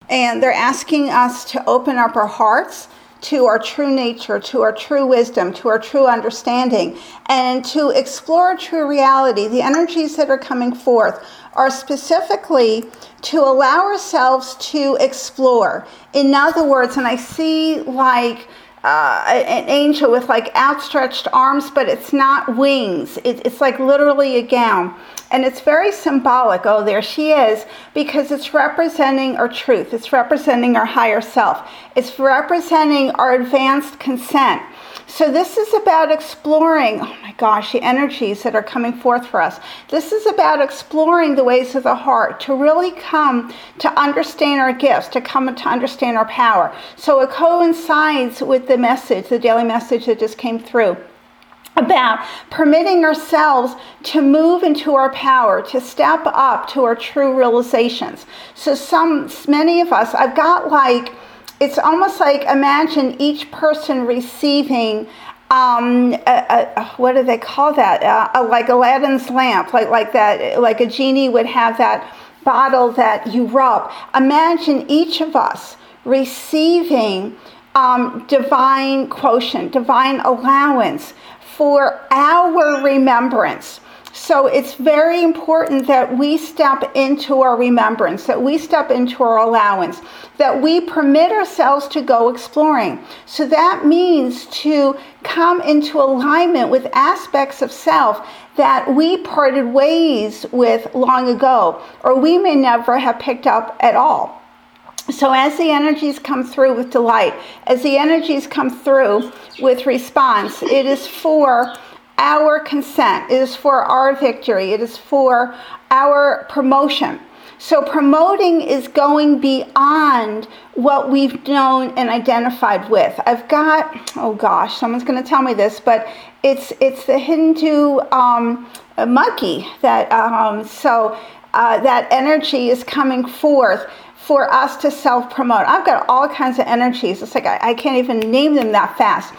And they're asking us to open up our hearts to our true nature, to our true wisdom, to our true understanding, and to explore true reality. The energies that are coming forth are specifically to allow ourselves to explore. In other words, and I see like an angel with like outstretched arms, but it's not wings. It's like literally a gown. And it's very symbolic. Oh, there she is, because it's representing our truth. It's representing our higher self. It's representing our advanced consent. So this is about exploring, oh my gosh, the energies that are coming forth for us. This is about exploring the ways of the heart, to really come to understand our gifts, to come to understand our power. So it coincides with the message, the daily message that just came through, about permitting ourselves to move into our power, to step up to our true realizations. So many of us, I've got like, it's almost like, imagine each person receiving, what do they call that? Like Aladdin's lamp, like that, like a genie would have that bottle that you rub. Imagine each of us receiving divine quotient, divine allowance for our remembrance. So it's very important that we step into our remembrance, that we step into our allowance, that we permit ourselves to go exploring. So that means to come into alignment with aspects of self that we parted ways with long ago, or we may never have picked up at all. So as the energies come through with delight, as the energies come through with response, it is for our consent, it is for our victory, it is for our promotion. So promoting is going beyond what we've known and identified with. I've got, oh gosh, someone's going to tell me this, but it's the Hindu monkey that, that energy is coming forth for us to self-promote. I've got all kinds of energies. It's like I can't even name them that fast.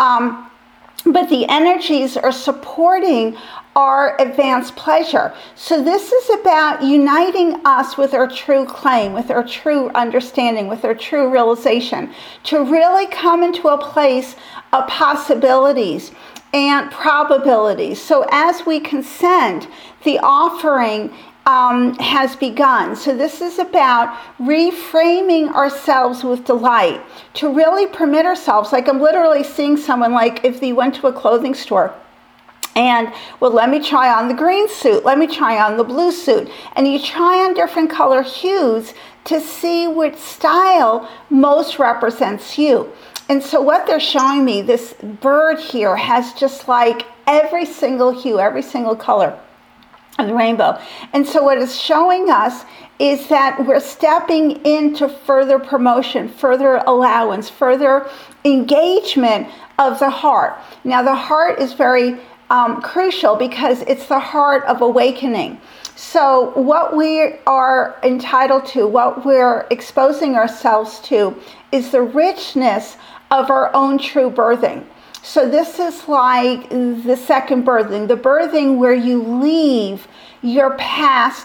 But the energies are supporting our advanced pleasure. So this is about uniting us with our true claim, with our true understanding, with our true realization, to really come into a place of possibilities and probabilities. So as we consent, the offering has begun. So this is about reframing ourselves with delight, to really permit ourselves, like I'm literally seeing someone, like if you went to a clothing store and, well, let me try on the green suit, let me try on the blue suit, and you try on different color hues to see which style most represents you. And so what they're showing me, this bird here has just like every single hue, every single color of the rainbow. And so what it's showing us is that we're stepping into further promotion, further allowance, further engagement of the heart. Now the heart is very crucial because it's the heart of awakening. So what we are entitled to, what we're exposing ourselves to, is the richness of our own true birthing. So this is like the second birthing, the birthing where you leave your past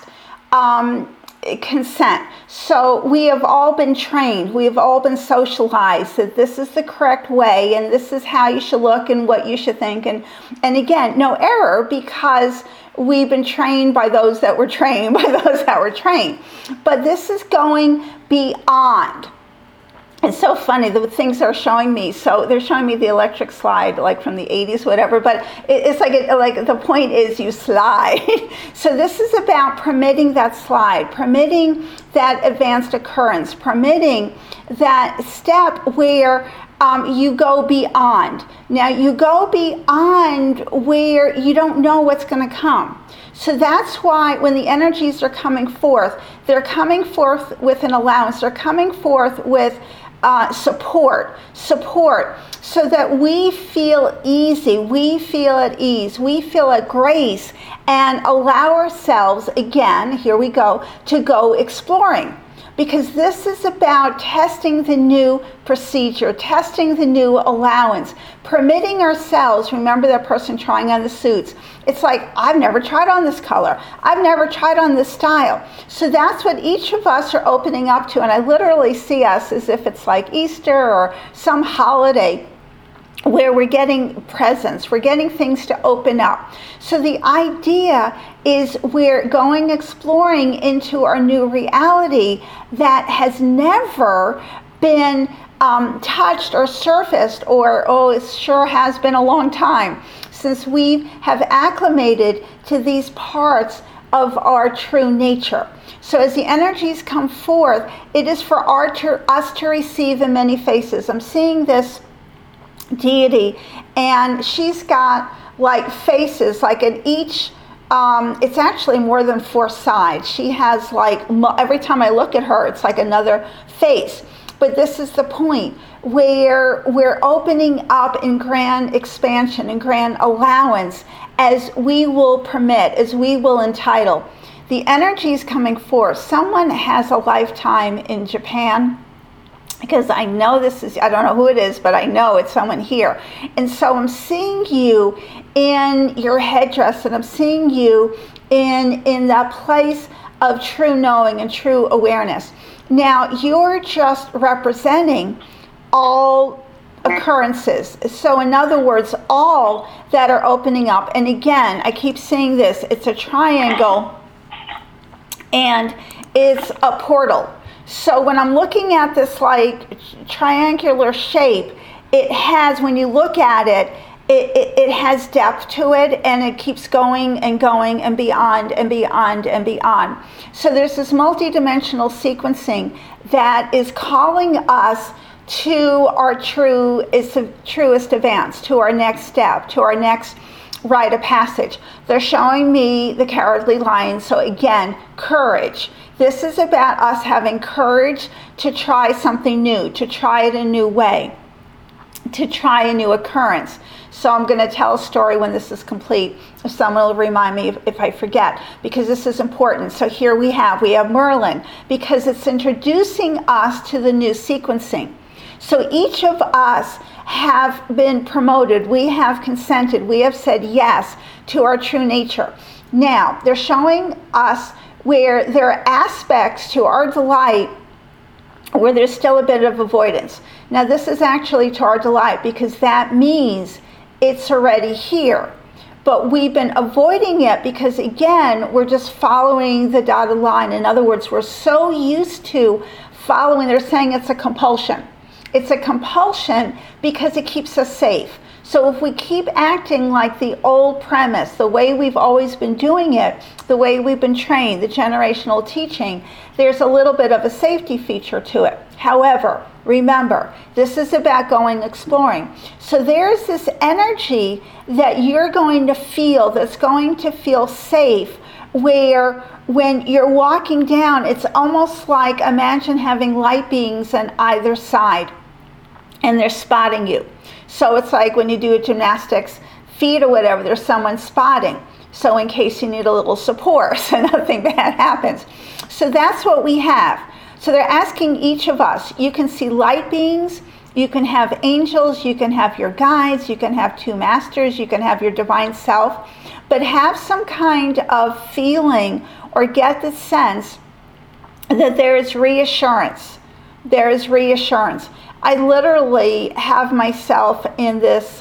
consent. So we have all been trained, we have all been socialized that this is the correct way and this is how you should look and what you should think. And again, no error, because we've been trained by those that were trained, by those that were trained. But this is going beyond. It's so funny, the things they're showing me. So they're showing me the electric slide, like from the 80s, whatever. But it's like the point is you slide. So this is about permitting that slide, permitting that advanced occurrence, permitting that step where you go beyond. Now you go beyond where you don't know what's going to come. So that's why when the energies are coming forth, they're coming forth with an allowance. They're coming forth with support, so that we feel easy, we feel at ease, we feel at grace, and allow ourselves, again, here we go, to go exploring. because this is about testing the new procedure, testing the new allowance, permitting ourselves. Remember that person trying on the suits. It's like, I've never tried on this color. I've never tried on this style. So that's what each of us are opening up to. And I literally see us as if it's like Easter or some holiday where we're getting presents, we're getting things to open up. So the idea is we're going exploring into our new reality that has never been touched or surfaced, or it sure has been a long time since we have acclimated to these parts of our true nature. So as the energies come forth, it is for us to receive in many faces. I'm seeing this deity, and she's got like faces, like in each, it's actually more than 4 sides. She has like, every time I look at her, it's like another face. But this is the point where we're opening up in grand expansion and grand allowance as we will permit, as we will entitle. The energies coming forth. Someone has a lifetime in Japan, because I know this is, I don't know who it is, but I know it's someone here. And so I'm seeing you in your headdress, and I'm seeing you in that place of true knowing and true awareness. Now, you're just representing all occurrences. So in other words, all that are opening up. And again, I keep seeing this. It's a triangle, and it's a portal. So when I'm looking at this like triangular shape, it has, when you look at it, it has depth to it, and it keeps going and going and beyond and beyond and beyond. So there's this multidimensional sequencing that is calling us to our truest advance, to our next step, to our next rite of passage. They're showing me the Cowardly Lion. So again, courage. This is about us having courage to try something new, to try it a new way, to try a new occurrence. So I'm going to tell a story when this is complete. Someone will remind me if I forget, because this is important. So here we have Merlin, because it's introducing us to the new sequencing. So each of us have been promoted. We have consented. We have said yes to our true nature. Now, they're showing us where there are aspects to our delight where there's still a bit of avoidance. Now, this is actually to our delight, because that means it's already here. But we've been avoiding it because, again, we're just following the dotted line. In other words, we're so used to following. They're saying it's a compulsion. It's a compulsion because it keeps us safe. So if we keep acting like the old premise, the way we've always been doing it, the way we've been trained, the generational teaching, there's a little bit of a safety feature to it. However, remember, this is about going exploring. So there's this energy that you're going to feel, that's going to feel safe, where when you're walking down, it's almost like, imagine having light beings on either side, and they're spotting you. So it's like when you do a gymnastics feat or whatever, there's someone spotting. So in case you need a little support, so nothing bad happens. So that's what we have. So they're asking each of us, you can see light beings, you can have angels, you can have your guides, you can have 2 masters, you can have your divine self, but have some kind of feeling or get the sense that there is reassurance. There is reassurance. I literally have myself in this,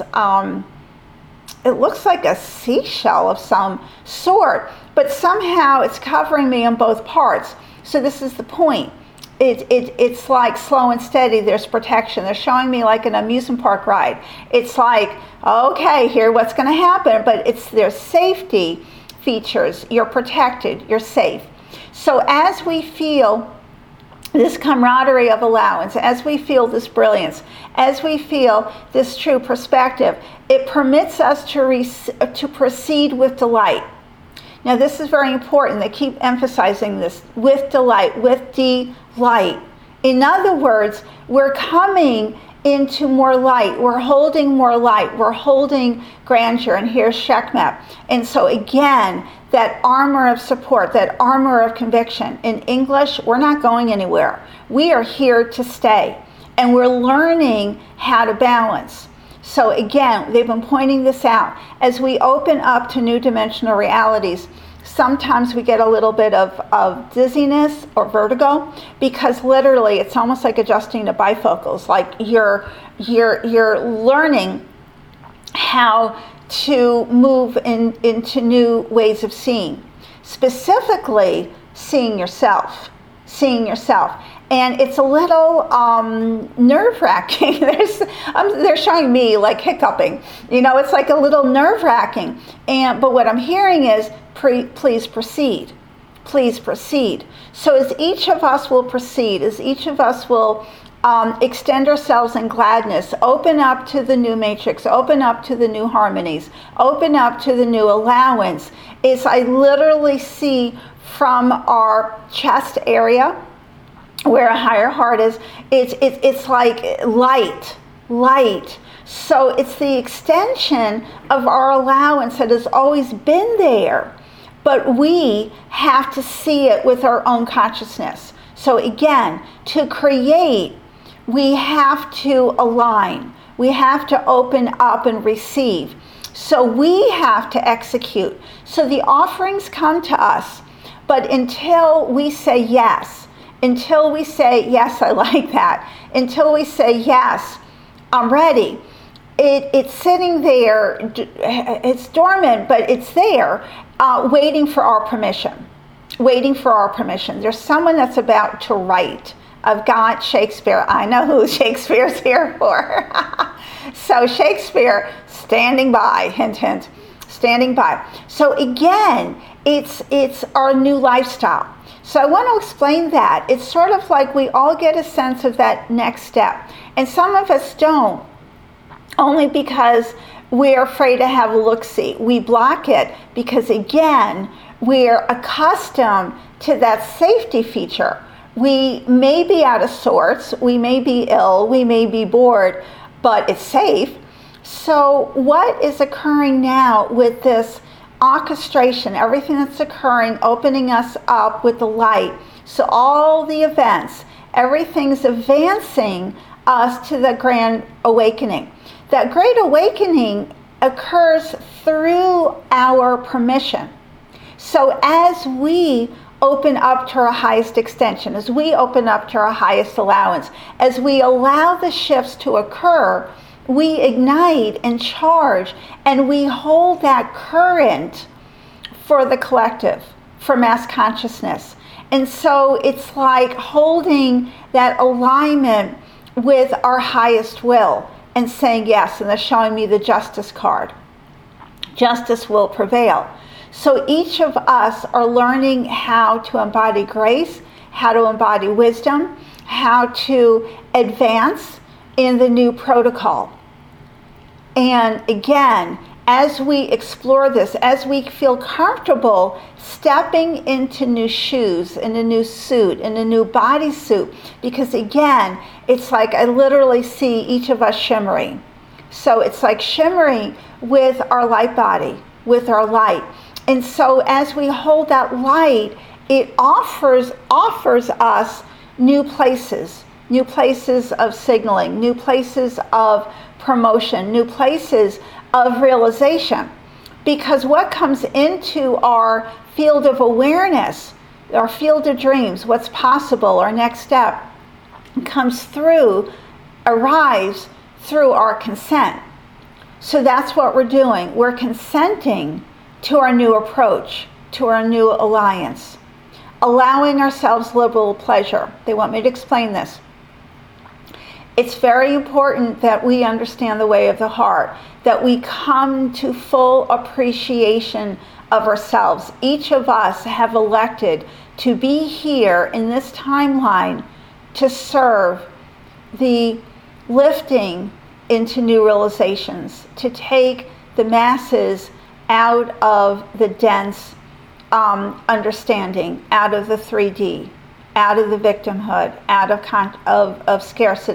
it looks like a seashell of some sort, but somehow it's covering me on both parts. So this is the point. It's like slow and steady. There's protection. They're showing me like an amusement park ride. It's like, okay, here, what's going to happen? But there's safety features. You're protected. You're safe. So as we feel this camaraderie of allowance, as we feel this brilliance, as we feel this true perspective, it permits us to proceed with delight. Now, this is very important. They keep emphasizing this, with delight, with delight. In other words, we're coming into more light. We're holding more light. We're holding grandeur. And here's Sekhmet. And so again, that armor of support, that armor of conviction. In English, we're not going anywhere. We are here to stay. And we're learning how to balance. So again, they've been pointing this out. As we open up to new dimensional realities, sometimes we get a little bit of dizziness or vertigo, because literally it's almost like adjusting to bifocals. Like you're learning how to move into new ways of seeing, specifically seeing yourself. And it's a little nerve-wracking. They're showing me like hiccuping. It's like a little nerve-wracking. But what I'm hearing is, please proceed. Please proceed. So as each of us will proceed, as each of us will extend ourselves in gladness, open up to the new matrix, open up to the new harmonies, open up to the new allowance, is I literally see from our chest area, where a higher heart is, it's like light. So it's the extension of our allowance that has always been there, but we have to see it with our own consciousness. So again, to create, we have to align. We have to open up and receive. So we have to execute. So the offerings come to us, but until we say yes, until we say, yes, I like that, until we say, yes, I'm ready, it's sitting there, it's dormant, but it's there, waiting for our permission. There's someone that's about to write. I've got Shakespeare. I know who Shakespeare's here for. So Shakespeare, standing by, hint, hint, standing by. So again, it's our new lifestyle. So I want to explain that. It's sort of like we all get a sense of that next step. And some of us don't, only because we're afraid to have a look-see. We block it because, again, we're accustomed to that safety feature. We may be out of sorts, we may be ill, we may be bored, but it's safe. So what is occurring now with this orchestration, everything that's occurring, opening us up with the light? So all the events, everything's advancing us to the grand awakening. That great awakening occurs through our permission. So as we open up to our highest extension, as we open up to our highest allowance, as we allow the shifts to occur, we ignite and charge, and we hold that current for the collective, for mass consciousness. And so it's like holding that alignment with our highest will and saying yes, and they're showing me the justice card. Justice will prevail. So each of us are learning how to embody grace, how to embody wisdom, how to advance in the new protocol. And again, as we explore this, as we feel comfortable stepping into new shoes, in a new suit, in a new bodysuit, because again, it's like I literally see each of us shimmering. So it's like shimmering with our light body, with our light. And so as we hold that light, it offers us new places of signaling, new places of promotion, new places of realization. Because what comes into our field of awareness, our field of dreams, what's possible, our next step, arrives through our consent. So that's what we're doing. We're consenting to our new approach, to our new alliance, allowing ourselves liberal pleasure. They want me to explain this. It's very important that we understand the way of the heart, that we come to full appreciation of ourselves. Each of us have elected to be here in this timeline to serve the lifting into new realizations, to take the masses out of the dense understanding, out of the 3D, out of the victimhood, out of scarcity,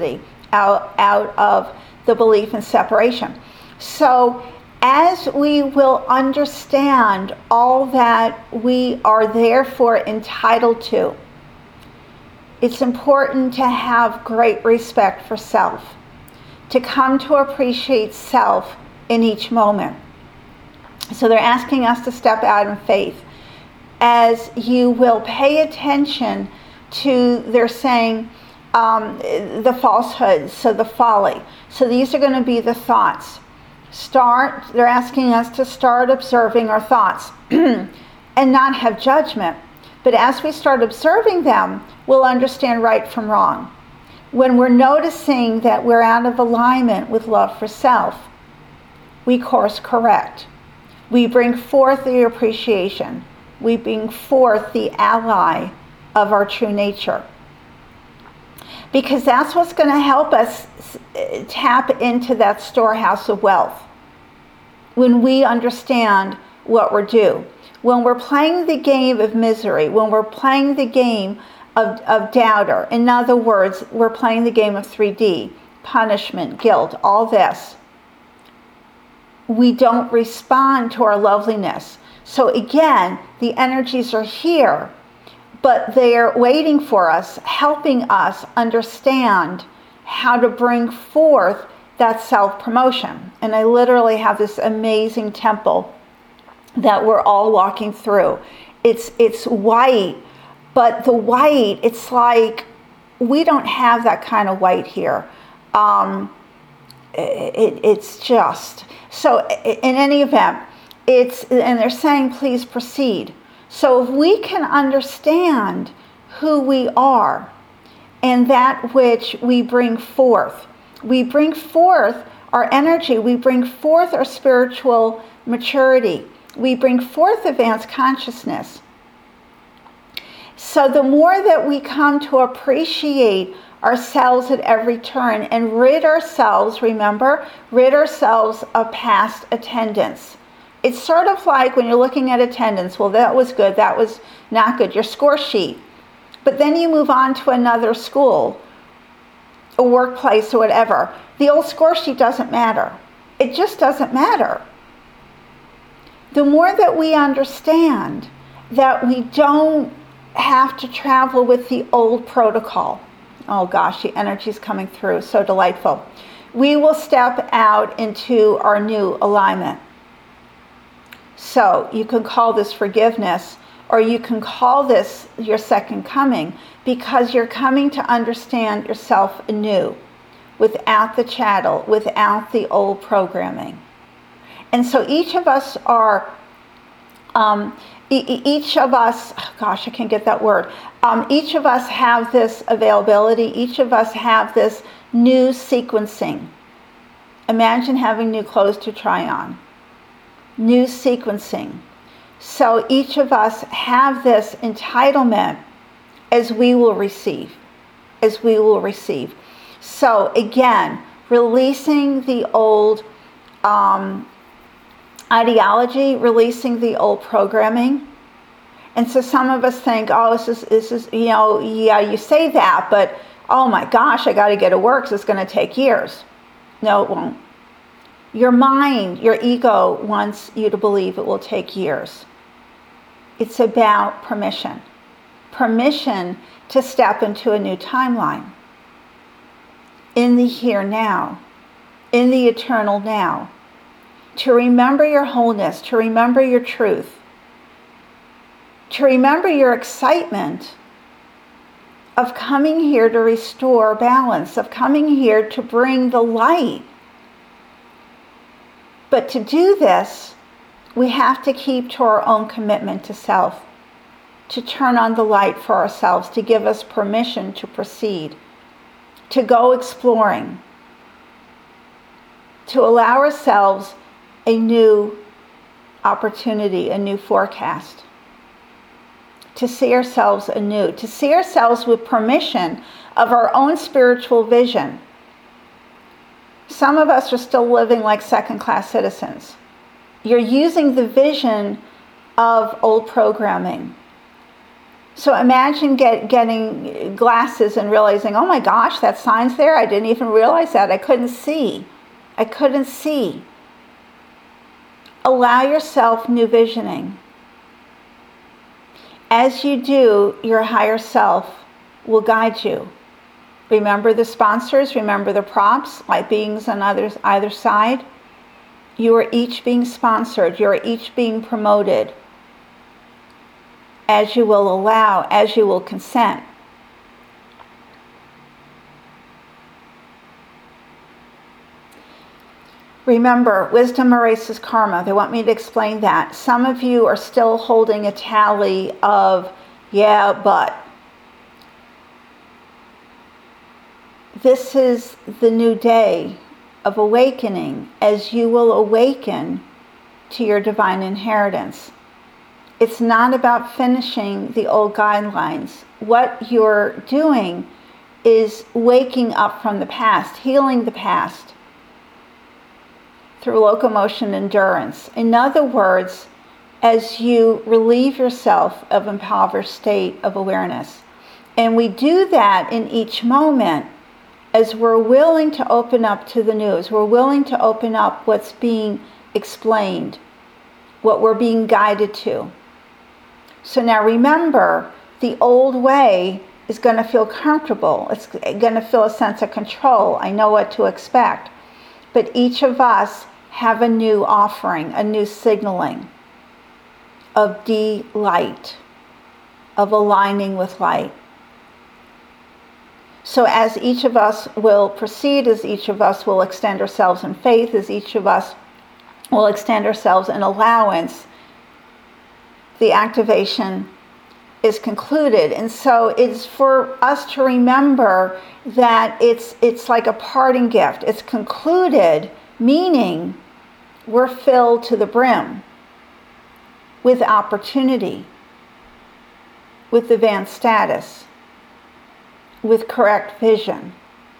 out of the belief in separation. So as we will understand all that we are therefore entitled to, it's important to have great respect for self, to come to appreciate self in each moment. So they're asking us to step out in faith. As you will pay attention to, they're saying, the falsehoods, so the folly. So these are going to be the thoughts. They're asking us to start observing our thoughts and not have judgment. But as we start observing them, we'll understand right from wrong. When we're noticing that we're out of alignment with love for self, we course correct. We bring forth the appreciation. We bring forth the ally of our true nature. Because that's what's going to help us tap into that storehouse of wealth. When we understand what we're due. When we're playing the game of misery, when we're playing the game of doubter, in other words, we're playing the game of 3D, punishment, guilt, all this, we don't respond to our loveliness. So again, the energies are here, but they're waiting for us, helping us understand how to bring forth that self-promotion. And I literally have this amazing temple that we're all walking through. It's white, but the white, it's like we don't have that kind of white here. It's just, so in any event, and they're saying, please proceed. So if we can understand who we are and that which we bring forth our energy, we bring forth our spiritual maturity, we bring forth advanced consciousness. So the more that we come to appreciate ourselves at every turn and rid ourselves of past attendance. It's sort of like when you're looking at attendance, well, that was good, that was not good, your score sheet. But then you move on to another school, a workplace or whatever. The old score sheet doesn't matter. It just doesn't matter. The more that we understand that we don't have to travel with the old protocol. Oh gosh, the energy's coming through, so delightful. We will step out into our new alignment. So you can call this forgiveness, or you can call this your second coming, because you're coming to understand yourself anew, without the chattel, without the old programming. And so each of us are, each of us have this availability, each of us have this new sequencing. Imagine having new clothes to try on. New sequencing. So each of us have this entitlement as we will receive. So again, releasing the old ideology, releasing the old programming. And so some of us think, oh, this is, you say that, but oh my gosh, I got to get to work, so it's going to take years. No, it won't. Your mind, your ego wants you to believe it will take years. It's about permission. Permission to step into a new timeline. In the here now. In the eternal now. To remember your wholeness, to remember your truth. To remember your excitement of coming here to restore balance, of coming here to bring the light. But to do this, we have to keep to our own commitment to self, to turn on the light for ourselves, to give us permission to proceed, to go exploring, to allow ourselves a new opportunity, a new forecast, to see ourselves anew, to see ourselves with permission of our own spiritual vision. Some of us are still living like second-class citizens. You're using the vision of old programming. So imagine getting glasses and realizing, oh my gosh, that sign's there. I didn't even realize that. I couldn't see. Allow yourself new visioning. As you do, your higher self will guide you. Remember the sponsors, remember the props, light beings on either side. You are each being sponsored, you are each being promoted, as you will allow, as you will consent. Remember, wisdom erases karma. They want me to explain that. Some of you are still holding a tally of, yeah, but. This is the new day of awakening as you will awaken to your divine inheritance. It's not about finishing the old guidelines. What you're doing is waking up from the past, healing the past through locomotion endurance. In other words, as you relieve yourself of impoverished state of awareness. And we do that in each moment as we're willing to open up to the news. We're willing to open up what's being explained, what we're being guided to. So now remember, the old way is going to feel comfortable. It's going to feel a sense of control. I know what to expect. But each of us have a new offering, a new signaling of delight, of aligning with light. So as each of us will proceed, as each of us will extend ourselves in faith, as each of us will extend ourselves in allowance, the activation is concluded. And so it's for us to remember that it's like a parting gift. It's concluded, meaning we're filled to the brim with opportunity, with advanced status, with correct vision.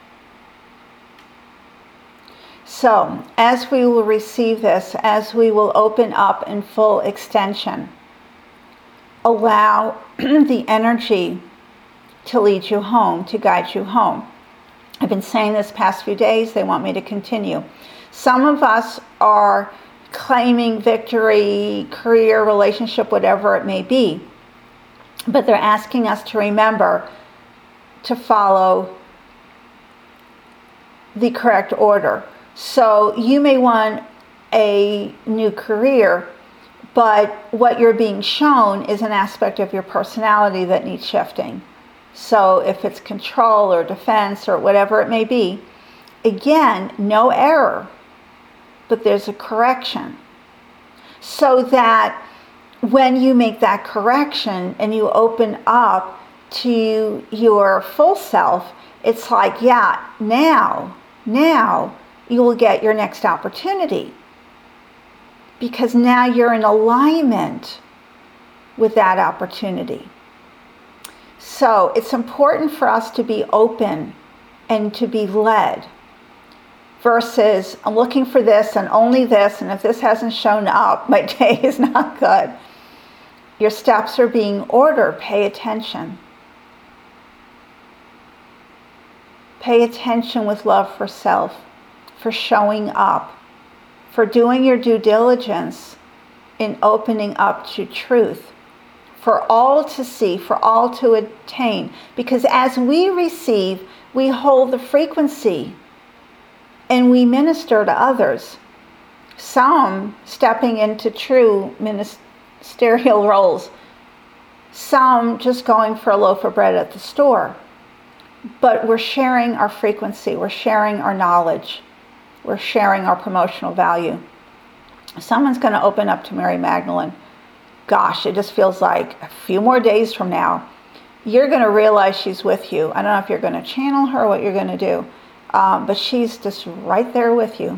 So, as we will receive this, as we will open up in full extension, allow the energy to lead you home, to guide you home. I've been saying this past few days, they want me to continue. Some of us are claiming victory, career, relationship, whatever it may be, but they're asking us to remember to follow the correct order. So you may want a new career, but what you're being shown is an aspect of your personality that needs shifting. So if it's control or defense or whatever it may be, again, no error, but there's a correction. So that when you make that correction and you open up to your full self, it's like, yeah, now you will get your next opportunity. Because now you're in alignment with that opportunity. So it's important for us to be open and to be led versus I'm looking for this and only this, and if this hasn't shown up, my day is not good. Your steps are being ordered. Pay attention. Pay attention with love for self, for showing up, for doing your due diligence in opening up to truth, for all to see, for all to attain. Because as we receive, we hold the frequency and we minister to others. Some stepping into true ministerial roles, some just going for a loaf of bread at the store. But we're sharing our frequency, we're sharing our knowledge, we're sharing our promotional value. Someone's going to open up to Mary Magdalene. Gosh, it just feels like a few more days from now, you're going to realize she's with you. I don't know if you're going to channel her or what you're going to do, but she's just right there with you.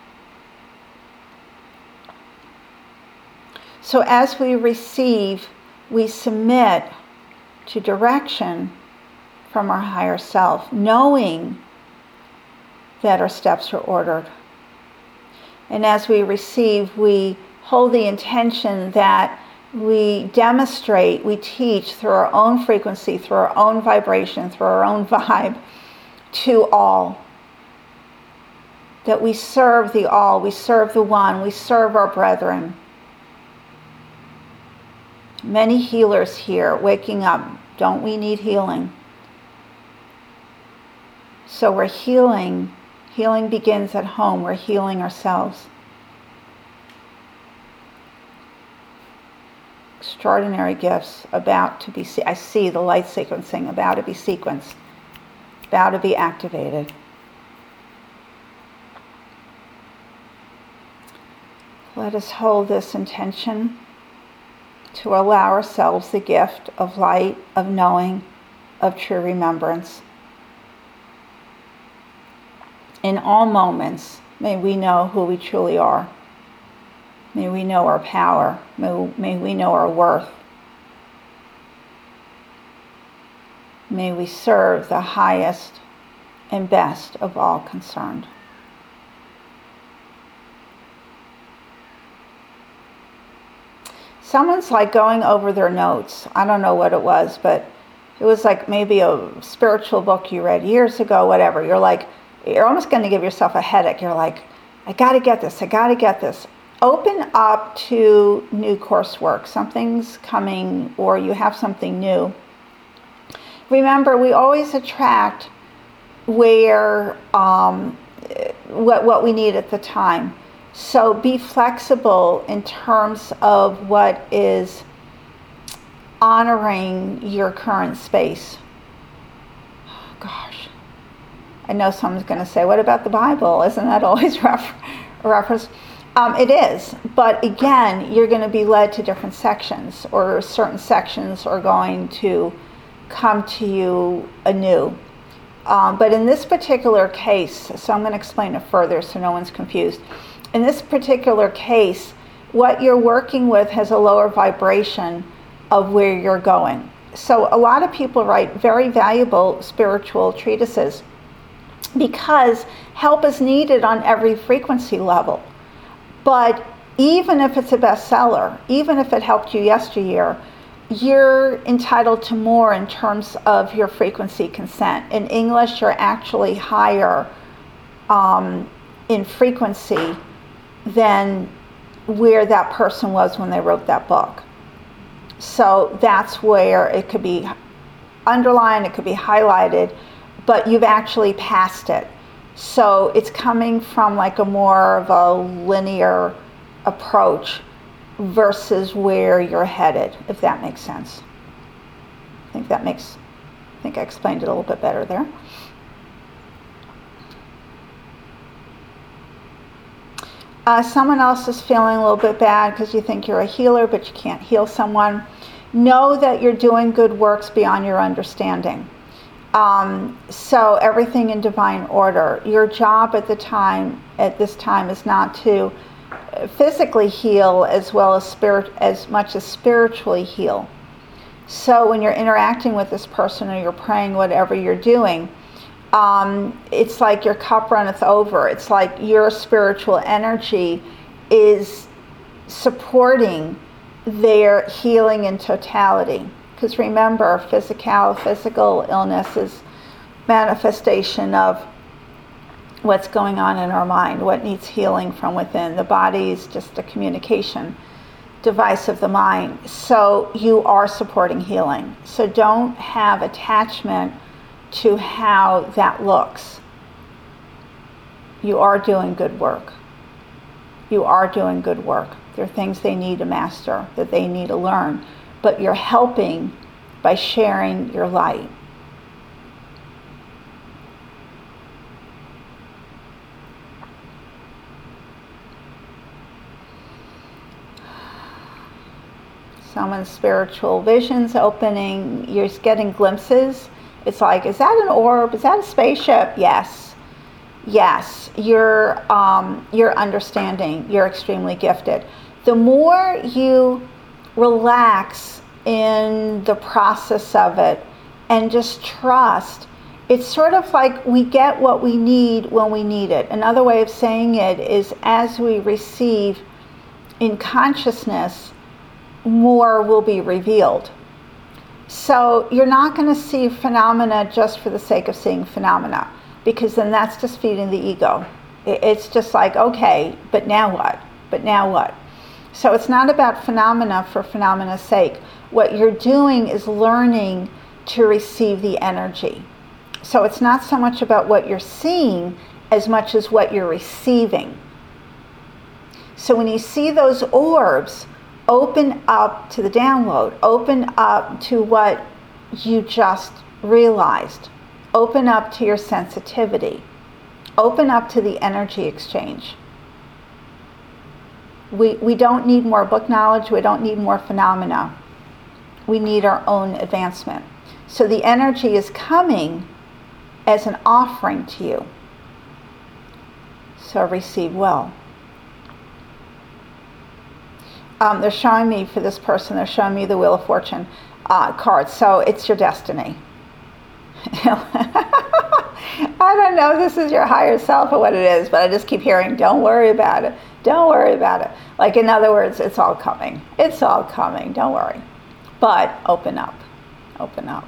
So as we receive, we submit to direction from our higher self, knowing that our steps are ordered. And as we receive, we hold the intention that we demonstrate, we teach through our own frequency, through our own vibration, through our own vibe to all. That we serve the all, we serve the one, we serve our brethren. Many healers here waking up. Don't we need healing? So we're healing. Healing begins at home. We're healing ourselves. Extraordinary gifts about to be, I see the light sequencing about to be sequenced, about to be activated. Let us hold this intention to allow ourselves the gift of light, of knowing, of true remembrance. In all moments, may we know who we truly are. May we know our power. May we know our worth. May we serve the highest and best of all concerned. Someone's like going over their notes. I don't know what it was, but it was like maybe a spiritual book you read years ago, whatever. You're almost going to give yourself a headache. You're like, I got to get this. I got to get this. Open up to new coursework. Something's coming, or you have something new. Remember, we always attract where what we need at the time. So be flexible in terms of what is honoring your current space. Oh, gosh. I know someone's going to say, what about the Bible? Isn't that always a reference? It is. But again, you're going to be led to different sections, or certain sections are going to come to you anew. But in this particular case, so I'm going to explain it further so no one's confused. In this particular case, what you're working with has a lower vibration of where you're going. So a lot of people write very valuable spiritual treatises because help is needed on every frequency level. But even if it's a bestseller, even if it helped you yesteryear, you're entitled to more in terms of your frequency consent. In English, you're actually higher in frequency than where that person was when they wrote that book. So that's where it could be underlined, it could be highlighted, but you've actually passed it. So it's coming from like a more of a linear approach versus where you're headed, if that makes sense. I think I explained it a little bit better there. Someone else is feeling a little bit bad because you think you're a healer, but you can't heal someone. Know that you're doing good works beyond your understanding. So everything in divine order. Your job at this time is not to physically heal as well as much as spiritually heal. So when you're interacting with this person or you're praying, whatever you're doing, it's like your cup runneth over. It's like your spiritual energy is supporting their healing in totality. Because remember, physical illness is manifestation of what's going on in our mind, what needs healing from within. The body is just a communication device of the mind. So you are supporting healing. So don't have attachment to how that looks. You are doing good work. You are doing good work. There are things they need to master, that they need to learn. But you're helping by sharing your light. Someone's spiritual vision's opening. You're getting glimpses. It's like, is that an orb? Is that a spaceship? Yes. Yes. You're understanding. You're extremely gifted. The more you relax in the process of it and just trust, it's sort of like we get what we need when we need it. Another way of saying it is, as we receive in consciousness, more will be revealed. So you're not going to see phenomena just for the sake of seeing phenomena, because then that's just feeding the ego. It's just like, okay, but now what? But now what? So it's not about phenomena for phenomena's sake. What you're doing is learning to receive the energy. So it's not so much about what you're seeing as much as what you're receiving. So when you see those orbs, open up to the download. Open up to what you just realized. Open up to your sensitivity. Open up to the energy exchange. We don't need more book knowledge. We don't need more phenomena. We need our own advancement. So the energy is coming as an offering to you. So receive well. They're showing me, for this person, they're showing me the Wheel of Fortune card. So it's your destiny. I don't know if this is your higher self or what it is, but I just keep hearing, don't worry about it. Don't worry about it. Like, in other words, it's all coming. It's all coming. Don't worry. But open up. Open up.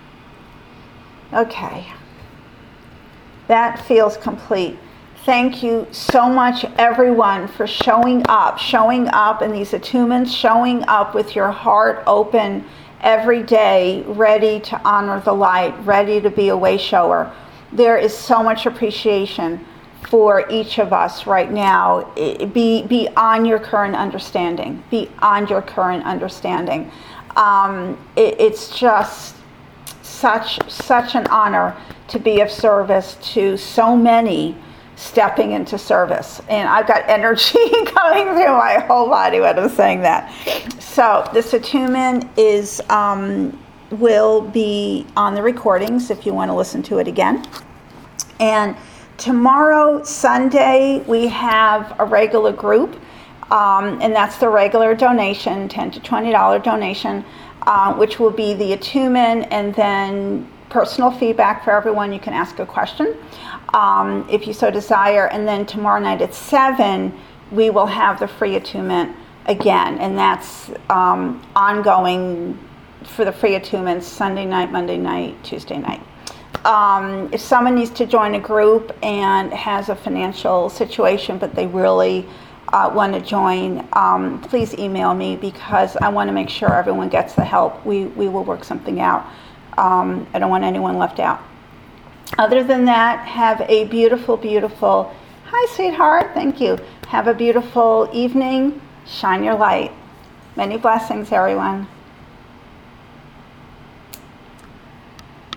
Okay. That feels complete. Thank you so much, everyone, for showing up in these attunements, showing up with your heart open every day, ready to honor the light, ready to be a way shower. There is so much appreciation for each of us right now. Beyond your current understanding. Beyond your current understanding. It's just such an honor to be of service to so many stepping into service. And I've got energy coming through my whole body when I'm saying that. So this attunement is will be on the recordings if you want to listen to it again. And tomorrow, Sunday, we have a regular group, and that's the regular donation, $10 to $20 donation, which will be the attunement and then personal feedback for everyone. You can ask a question if you so desire. And then tomorrow night at 7, we will have the free attunement again. And that's ongoing for the free attunements, Sunday night, Monday night, Tuesday night. If someone needs to join a group and has a financial situation, but they really want to join, please email me, because I want to make sure everyone gets the help. We will work something out. I don't want anyone left out. Other than that, have a beautiful, beautiful, hi sweetheart, thank you. Have a beautiful evening. Shine your light. Many blessings, everyone.